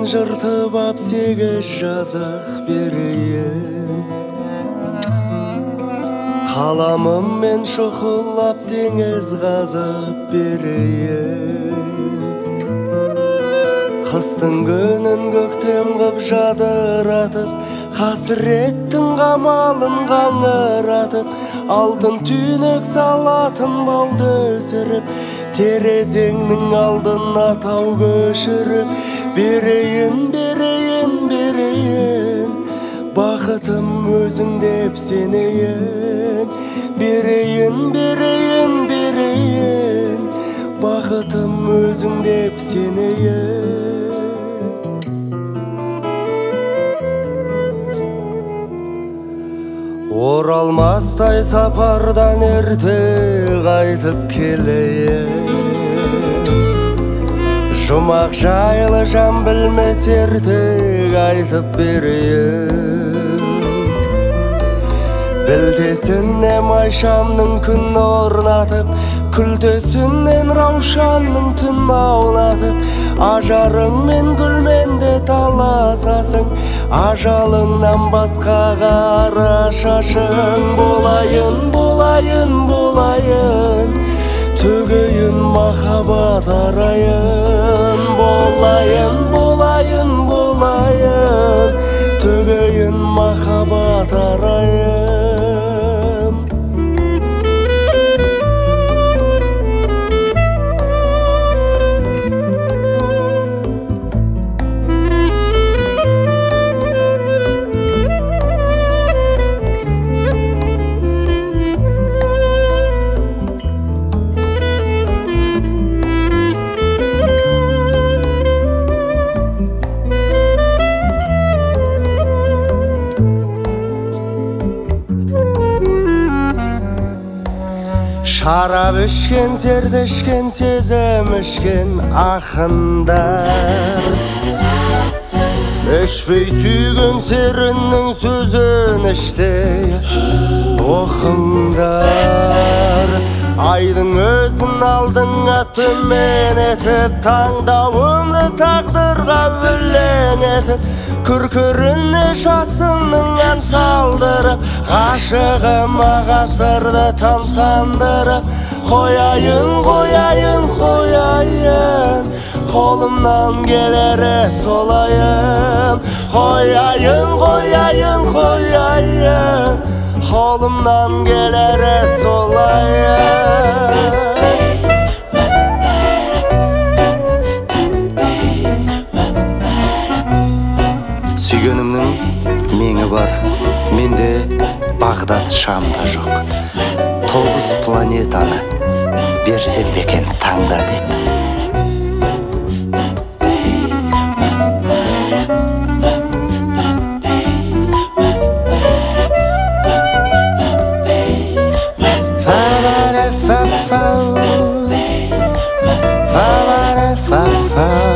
жыртып ап 8 жазық берейін. Қаламыммен шұқылап теңіз қазып берейін. Қыстың күнін көктем қып жадыратып, қасіреттің қамалын қаңыратып, алтын түйнек салатын бауды өсіріп, терезеңнің алдына тау көшіріп, берейін, берейін, берейін, бақытым өзің деп сенейін. Берейін, берейін, берейін, бақытым өзің деп сенейін. Оралмастай сапардан ерте қайтып келейін. Жұмақ жайлы жан білмес ерте айтып берейін. Білтесінен майшамның күн орнатып, күлтесінен раушанның түн аунатып, ажарыңмен гүлменде таласасың, ажалыңнан басқаға арашашың. Болайын, болайын, болайын, төгейін махаббат арайын. Болайын, болайын, болайын, төгейін махаббат арайын. Шарап ішкен, зерде ішкен, сезім ішкен ақындар, ішпей сүйген серінің сөзін іштей оқыңдар. Айдың өзін алдыңа төмен етіп, таңдауыңды тағдырға өлең етіп, күркіріне жасынның ән салдырып, ғашығыма ғасырды тамсандырып, қояйын, қояйын, қояйын, қолымнан келері солайын. Қояйын, қояйын, қояйын, қолымнан келері солайын. Сүйгенімнің меңі бар, менде Бағдат Шамда жоқ. 9 планетаны берсем екен таңда деп. Fa